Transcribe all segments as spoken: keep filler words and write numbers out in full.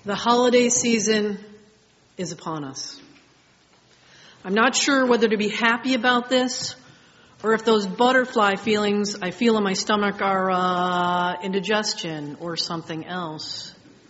The holiday season is upon us. I'm not sure whether to be happy about this or if those butterfly feelings I feel in my stomach are uh, indigestion or something else.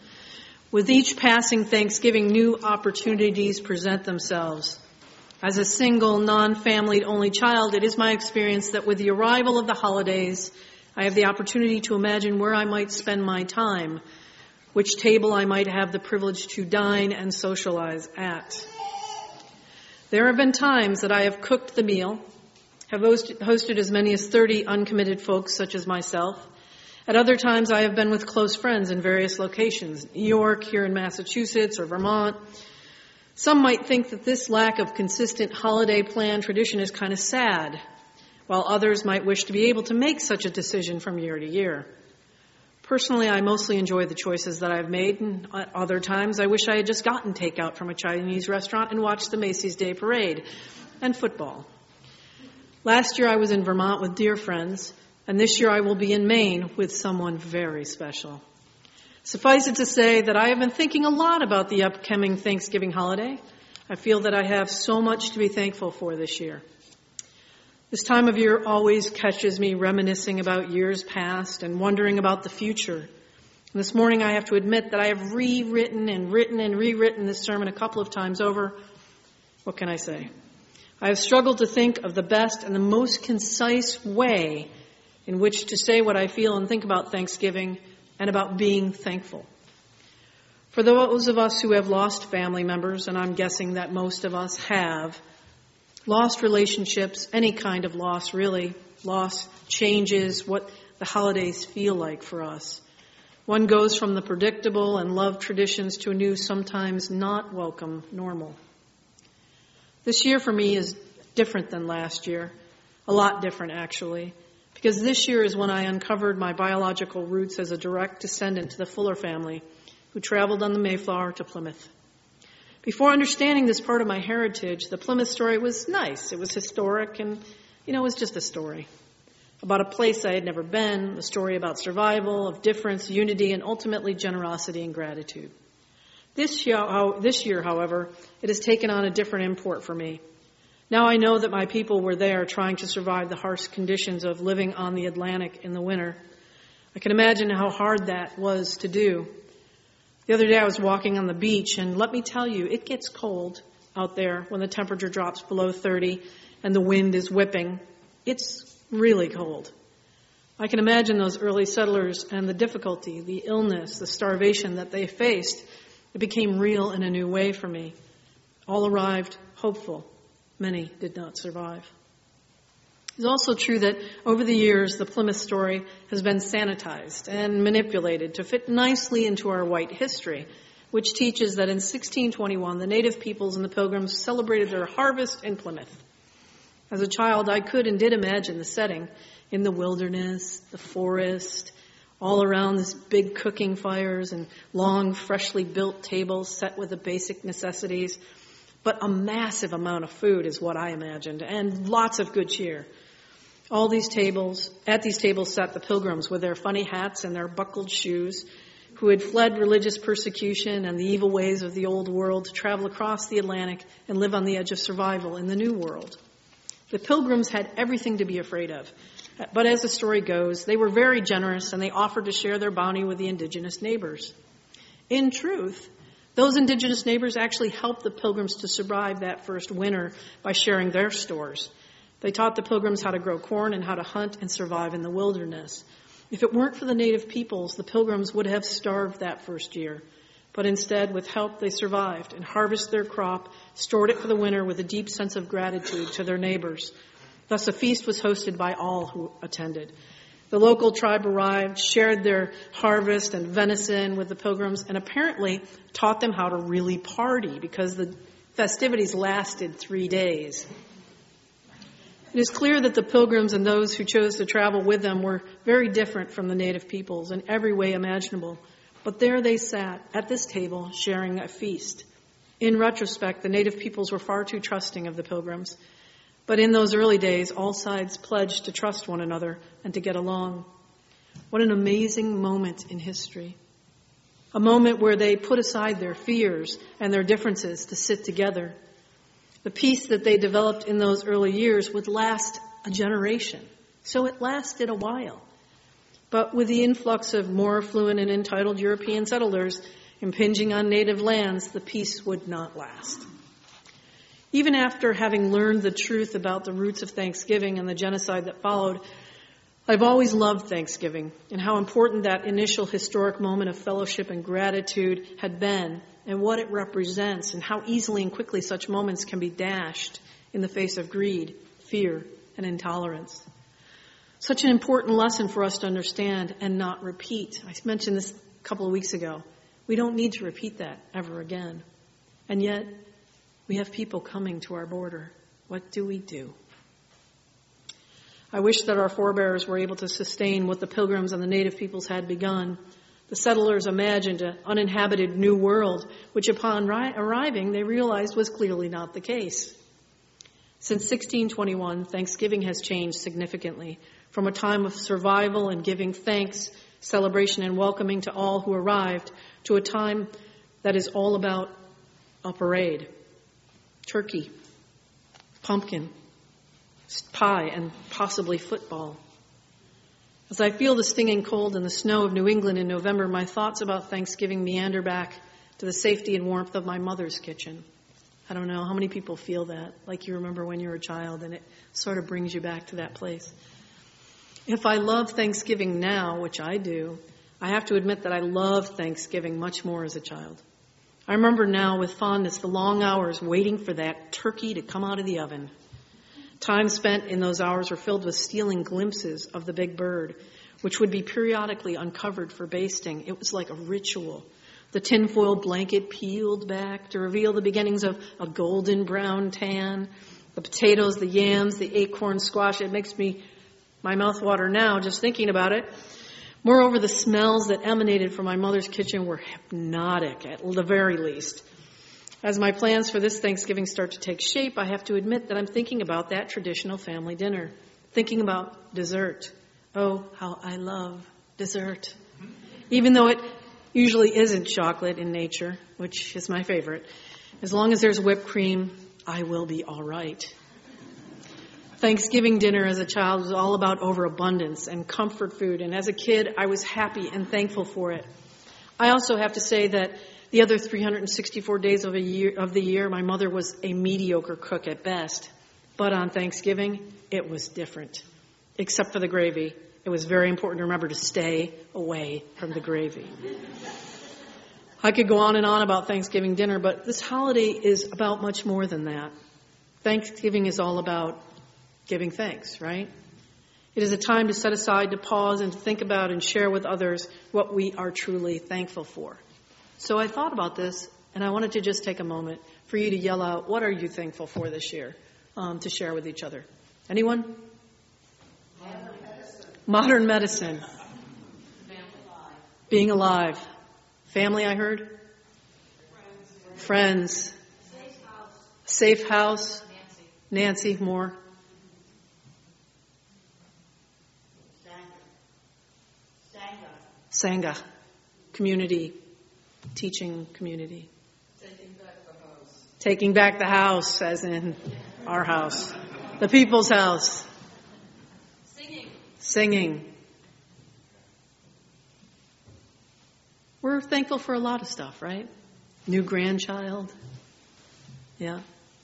With each passing Thanksgiving, new opportunities present themselves. As a single, non-family only child, it is my experience that with the arrival of the holidays, I have the opportunity to imagine where I might spend my time, which table I might have the privilege to dine and socialize at. There have been times that I have cooked the meal, have hosted, hosted as many as thirty uncommitted folks such as myself. At other times, I have been with close friends in various locations, New York, here in Massachusetts, or Vermont. Some might think that this lack of consistent holiday plan tradition is kind of sad, while others might wish to be able to make such a decision from year to year. Personally, I mostly enjoy the choices that I've made, and at other times I wish I had just gotten takeout from a Chinese restaurant and watched the Macy's Day Parade and football. Last year I was in Vermont with dear friends, and this year I will be in Maine with someone very special. Suffice it to say that I have been thinking a lot about the upcoming Thanksgiving holiday. I feel that I have so much to be thankful for this year. This time of year always catches me reminiscing about years past and wondering about the future. And this morning I have to admit that I have rewritten and written and rewritten this sermon a couple of times over. What can I say? I have struggled to think of the best and the most concise way in which to say what I feel and think about Thanksgiving and about being thankful. For those of us who have lost family members, and I'm guessing that most of us have, lost relationships, any kind of loss really, loss changes what the holidays feel like for us. One goes from the predictable and loved traditions to a new, sometimes not welcome normal. This year for me is different than last year, a lot different actually, because this year is when I uncovered my biological roots as a direct descendant to the Fuller family who traveled on the Mayflower to Plymouth. Before understanding this part of my heritage, the Plymouth story was nice. It was historic and, you know, it was just a story about a place I had never been, a story about survival, of difference, unity, and ultimately generosity and gratitude. This year, this year, however, it has taken on a different import for me. Now I know that my people were there trying to survive the harsh conditions of living on the Atlantic in the winter. I can imagine how hard that was to do. The other day I was walking on the beach, and let me tell you, it gets cold out there when the temperature drops below thirty and the wind is whipping. It's really cold. I can imagine those early settlers and the difficulty, the illness, the starvation that they faced. It became real in a new way for me. All arrived hopeful. Many did not survive. It's also true that over the years, the Plymouth story has been sanitized and manipulated to fit nicely into our white history, which teaches that in sixteen twenty-one, the native peoples and the Pilgrims celebrated their harvest in Plymouth. As a child, I could and did imagine the setting in the wilderness, the forest, all around this big cooking fires and long, freshly built tables set with the basic necessities. But a massive amount of food is what I imagined, and lots of good cheer. All these tables, at these tables sat the Pilgrims with their funny hats and their buckled shoes, who had fled religious persecution and the evil ways of the old world to travel across the Atlantic and live on the edge of survival in the new world. The Pilgrims had everything to be afraid of, but as the story goes, they were very generous and they offered to share their bounty with the indigenous neighbors. In truth, those indigenous neighbors actually helped the Pilgrims to survive that first winter by sharing their stores. They taught the Pilgrims how to grow corn and how to hunt and survive in the wilderness. If it weren't for the native peoples, the Pilgrims would have starved that first year. But instead, with help, they survived and harvested their crop, stored it for the winter with a deep sense of gratitude to their neighbors. Thus, a feast was hosted by all who attended. The local tribe arrived, shared their harvest and venison with the Pilgrims, and apparently taught them how to really party because the festivities lasted three days. It is clear that the Pilgrims and those who chose to travel with them were very different from the native peoples in every way imaginable. But there they sat at this table sharing a feast. In retrospect, the native peoples were far too trusting of the Pilgrims. But in those early days, all sides pledged to trust one another and to get along. What an amazing moment in history. a moment where they put aside their fears and their differences to sit together. The peace that they developed in those early years would last a generation. So it lasted a while. But with the influx of more affluent and entitled European settlers impinging on native lands, the peace would not last. Even after having learned the truth about the roots of Thanksgiving and the genocide that followed, I've always loved Thanksgiving and how important that initial historic moment of fellowship and gratitude had been and what it represents and how easily and quickly such moments can be dashed in the face of greed, fear, and intolerance. Such an important lesson for us to understand and not repeat. I mentioned this a couple of weeks ago. We don't need to repeat that ever again. And yet, we have people coming to our border. What do we do? I wish that our forebears were able to sustain what the Pilgrims and the native peoples had begun. The settlers imagined an uninhabited new world, which upon ri- arriving they realized was clearly not the case. Since sixteen twenty-one, Thanksgiving has changed significantly from a time of survival and giving thanks, celebration, and welcoming to all who arrived to a time that is all about a parade, turkey, pumpkin, pie, and possibly football. As I feel the stinging cold and the snow of New England in November, my thoughts about Thanksgiving meander back to the safety and warmth of my mother's kitchen. I don't know how many people feel that, like you remember when you were a child, and it sort of brings you back to that place. If I love Thanksgiving now, which I do, I have to admit that I love Thanksgiving much more as a child. I remember now with fondness the long hours waiting for that turkey to come out of the oven. Time spent in those hours were filled with stealing glimpses of the big bird, which would be periodically uncovered for basting. It was like a ritual. The tinfoil blanket peeled back to reveal the beginnings of a golden brown tan. The potatoes, the yams, the acorn squash. It makes me my mouth water now just thinking about it. Moreover, the smells that emanated from my mother's kitchen were hypnotic, at the very least. As my plans for this Thanksgiving start to take shape, I have to admit that I'm thinking about that traditional family dinner, thinking about dessert. Oh, how I love dessert. Even though it usually isn't chocolate in nature, which is my favorite. As long as there's whipped cream, I will be all right. Thanksgiving dinner as a child was all about overabundance and comfort food, and as a kid, I was happy and thankful for it. I also have to say that the other three hundred sixty-four days of, a year, of the year, my mother was a mediocre cook at best. But on Thanksgiving, it was different. Except for the gravy. It was very important to remember to stay away from the gravy. I could go on and on about Thanksgiving dinner, but this holiday is about much more than that. Thanksgiving is all about giving thanks, right? It is a time to set aside, to pause, and to think about and share with others what we are truly thankful for. So I thought about this, and I wanted to just take a moment for you to yell out, what are you thankful for this year, um, to share with each other? Anyone? Modern medicine. Modern medicine. Being alive. Family, I heard? Friends. Friends. Safe house. Safe house. Nancy. Nancy, more. Sangha. Sangha. Community. Teaching community. Taking back the house. Taking back the house, as in our house. The people's house. Singing. Singing. We're thankful for a lot of stuff, right? New grandchild. Yeah.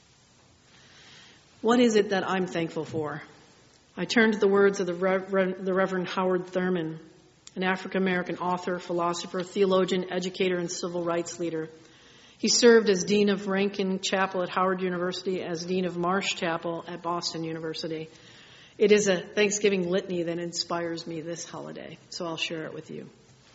What is it that I'm thankful for? I turn to the words of the Reverend, the Reverend Howard Thurman, an African-American author, philosopher, theologian, educator, and civil rights leader. He served as Dean of Rankin Chapel at Howard University, as Dean of Marsh Chapel at Boston University. It is a Thanksgiving litany that inspires me this holiday, so I'll share it with you.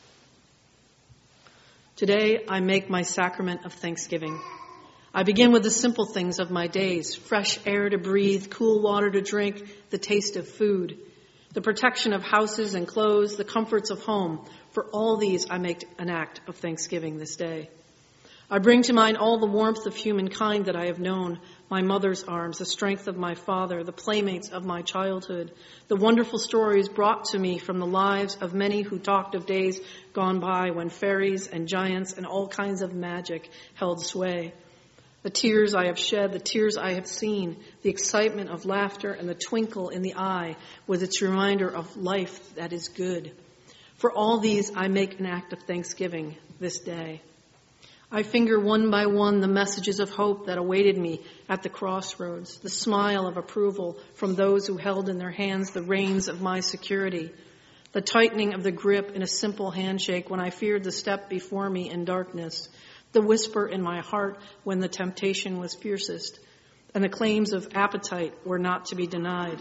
Today, I make my sacrament of thanksgiving. I begin with the simple things of my days: fresh air to breathe, cool water to drink, the taste of food, the protection of houses and clothes, the comforts of home. For all these, I make an act of thanksgiving this day. I bring to mind all the warmth of humankind that I have known, my mother's arms, the strength of my father, the playmates of my childhood, the wonderful stories brought to me from the lives of many who talked of days gone by when fairies and giants and all kinds of magic held sway. The tears I have shed, the tears I have seen, the excitement of laughter and the twinkle in the eye with its reminder of life that is good. For all these I make an act of thanksgiving this day. I finger one by one the messages of hope that awaited me at the crossroads, the smile of approval from those who held in their hands the reins of my security, the tightening of the grip in a simple handshake when I feared the step before me in darkness, the whisper in my heart when the temptation was fiercest, and the claims of appetite were not to be denied.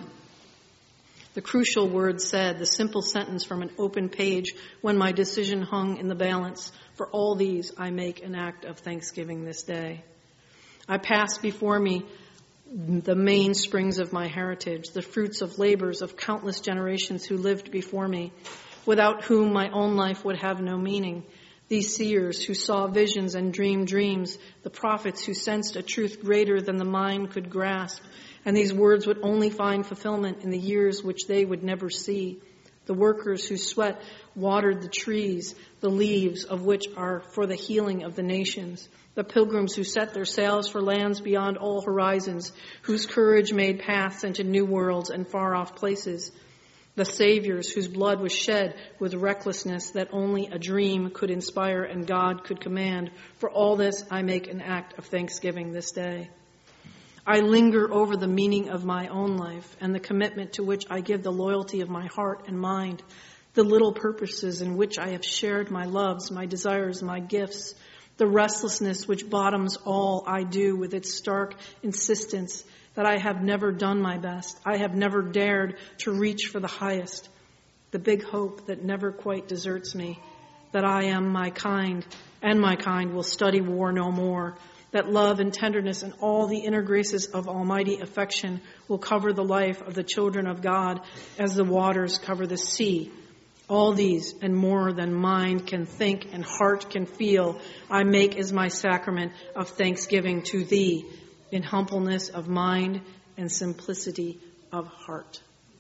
The crucial word said, the simple sentence from an open page when my decision hung in the balance. For all these, I make an act of thanksgiving this day. I pass before me the mainsprings of my heritage, the fruits of labors of countless generations who lived before me, without whom my own life would have no meaning. These seers who saw visions and dreamed dreams, the prophets who sensed a truth greater than the mind could grasp, and these words would only find fulfillment in the years which they would never see. The workers whose sweat watered the trees, the leaves of which are for the healing of the nations. The pilgrims who set their sails for lands beyond all horizons, whose courage made paths into new worlds and far-off places. The saviors whose blood was shed with recklessness that only a dream could inspire and God could command. For all this, I make an act of thanksgiving this day. I linger over the meaning of my own life and the commitment to which I give the loyalty of my heart and mind, the little purposes in which I have shared my loves, my desires, my gifts, the restlessness which bottoms all I do with its stark insistence that I have never done my best, I have never dared to reach for the highest, the big hope that never quite deserts me, that I am my kind and my kind will study war no more, that love and tenderness and all the inner graces of almighty affection will cover the life of the children of God as the waters cover the sea. All these and more than mind can think and heart can feel, I make as my sacrament of thanksgiving to thee in humbleness of mind and simplicity of heart.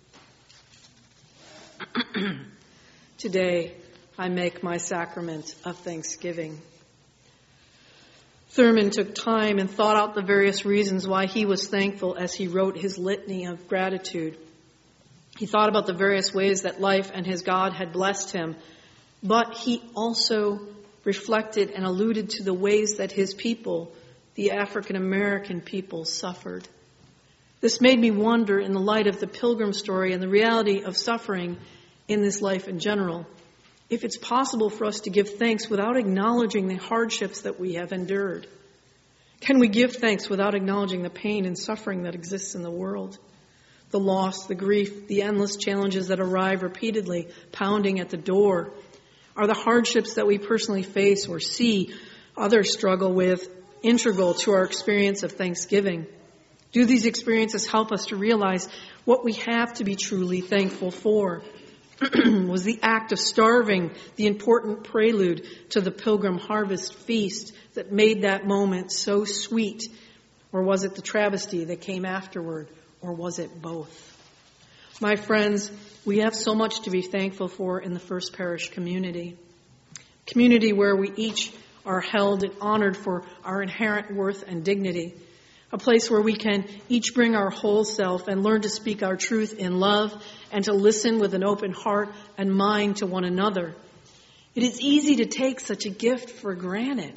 Today, I make my sacrament of thanksgiving. Thurman took time and thought out the various reasons why he was thankful as he wrote his litany of gratitude. He thought about the various ways that life and his God had blessed him, but he also reflected and alluded to the ways that his people, the African American people, suffered. This made me wonder, in the light of the Pilgrim story and the reality of suffering in this life in general, if it's possible for us to give thanks without acknowledging the hardships that we have endured. Can we give thanks without acknowledging the pain and suffering that exists in the world? The loss, the grief, the endless challenges that arrive repeatedly, pounding at the door. Are the hardships that we personally face or see others struggle with integral to our experience of thanksgiving? Do these experiences help us to realize what we have to be truly thankful for? Was the act of starving the important prelude to the Pilgrim Harvest Feast that made that moment so sweet? Or was it the travesty that came afterward? Or was it both? My friends, we have so much to be thankful for in the First Parish community. Community where we each are held and honored for our inherent worth and dignity. A place where we can each bring our whole self and learn to speak our truth in love and to listen with an open heart and mind to one another. It is easy to take such a gift for granted.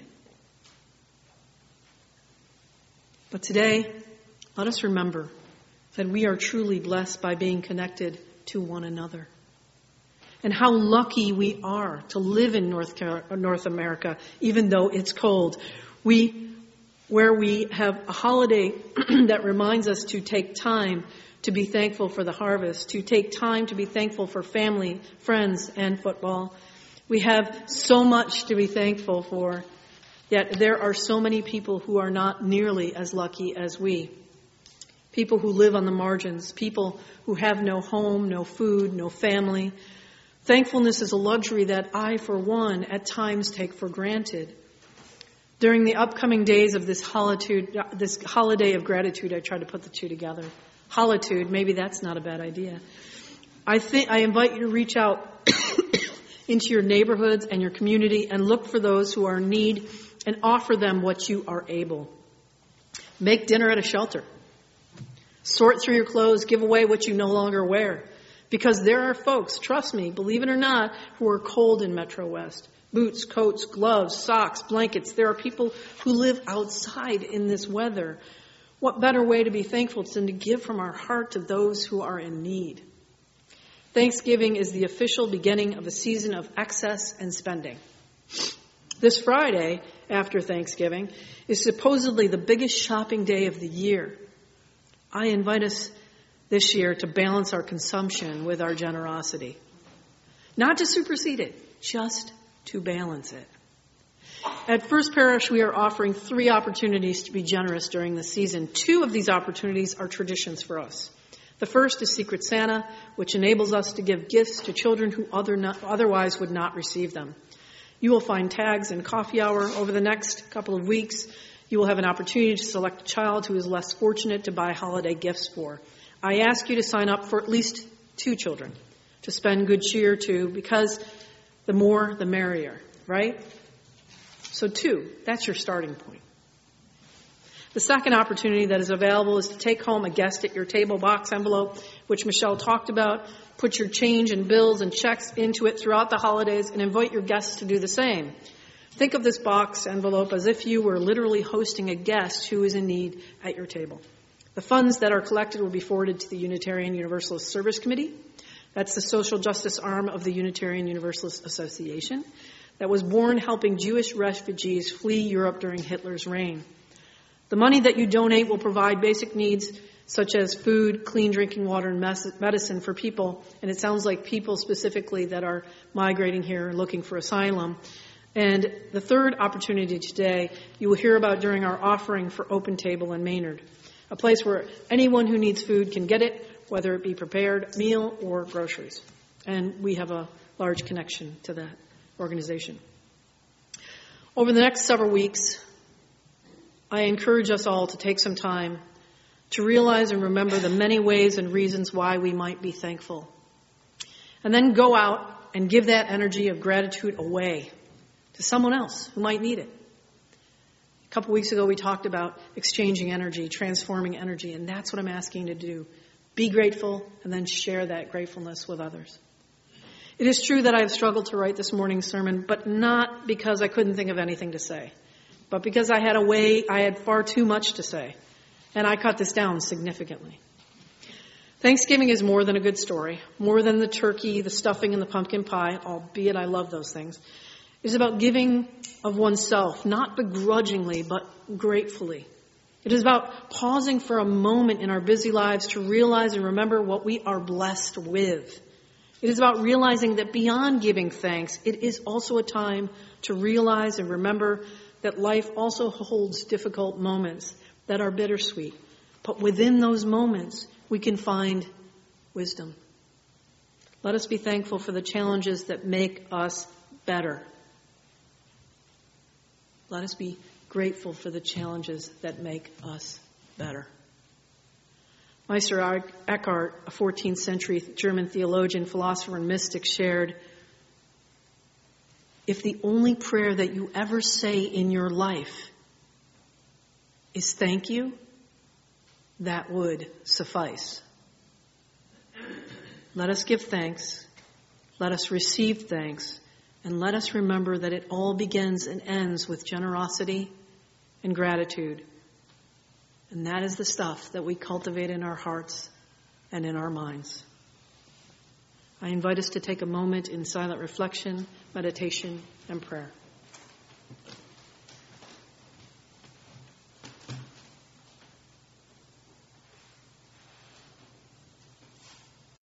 But today, let us remember that we are truly blessed by being connected to one another. And how lucky we are to live in North, North America, even though it's cold. We where we have a holiday that reminds us to take time to be thankful for the harvest, to take time to be thankful for family, friends, and football. We have so much to be thankful for, yet there are so many people who are not nearly as lucky as we. People who live on the margins, people who have no home, no food, no family. Thankfulness is a luxury that I, for one, at times take for granted. During the upcoming days of this holitude, this holiday of gratitude, I tried to put the two together. Holitude, maybe that's not a bad idea. I think I invite you to reach out into your neighborhoods and your community and look for those who are in need and offer them what you are able. Make dinner at a shelter. Sort through your clothes, give away what you no longer wear. Because there are folks, trust me, believe it or not, who are cold in Metro West. Boots, coats, gloves, socks, blankets. There are people who live outside in this weather. What better way to be thankful than to give from our heart to those who are in need? Thanksgiving is the official beginning of a season of excess and spending. This Friday, after Thanksgiving, is supposedly the biggest shopping day of the year. I invite us this year to balance our consumption with our generosity. Not to supersede it, just to balance it. At First Parish, we are offering three opportunities to be generous during the season. Two of these opportunities are traditions for us. The first is Secret Santa, which enables us to give gifts to children who other not, otherwise would not receive them. You will find tags in coffee hour over the next couple of weeks. You will have an opportunity to select a child who is less fortunate to buy holiday gifts for. I ask you to sign up for at least two children to spend good cheer to, because the more, the merrier, right? So two, that's your starting point. The second opportunity that is available is to take home a guest at your table box envelope, which Michelle talked about. Put your change and bills and checks into it throughout the holidays and invite your guests to do the same. Think of this box envelope as if you were literally hosting a guest who is in need at your table. The funds that are collected will be forwarded to the Unitarian Universalist Service Committee. That's the social justice arm of the Unitarian Universalist Association that was born helping Jewish refugees flee Europe during Hitler's reign. The money that you donate will provide basic needs such as food, clean drinking water, and medicine for people. And it sounds like people specifically that are migrating here and looking for asylum. And the third opportunity today you will hear about during our offering for Open Table in Maynard, a place where anyone who needs food can get it, whether it be prepared meal or groceries. And we have a large connection to that organization. Over the next several weeks, I encourage us all to take some time to realize and remember the many ways and reasons why we might be thankful. And then go out and give that energy of gratitude away to someone else who might need it. A couple weeks ago, we talked about exchanging energy, transforming energy, and that's what I'm asking you to do. Be grateful and then share that gratefulness with others. It is true that I have struggled to write this morning's sermon, but not because I couldn't think of anything to say, but because I had a way, I had far too much to say, and I cut this down significantly. Thanksgiving is more than a good story, more than the turkey, the stuffing, and the pumpkin pie, albeit I love those things. It is about giving of oneself, not begrudgingly, but gratefully. It is about pausing for a moment in our busy lives to realize and remember what we are blessed with. It is about realizing that beyond giving thanks, it is also a time to realize and remember that life also holds difficult moments that are bittersweet. But within those moments, we can find wisdom. Let us be thankful for the challenges that make us better. Let us be grateful for the challenges that make us better. Meister Eckhart, a fourteenth century German theologian, philosopher, and mystic, shared, if the only prayer that you ever say in your life is thank you, that would suffice. Let us give thanks. Let us receive thanks. And let us remember that it all begins and ends with generosity and gratitude. And that is the stuff that we cultivate in our hearts and in our minds. I invite us to take a moment in silent reflection, meditation, and prayer.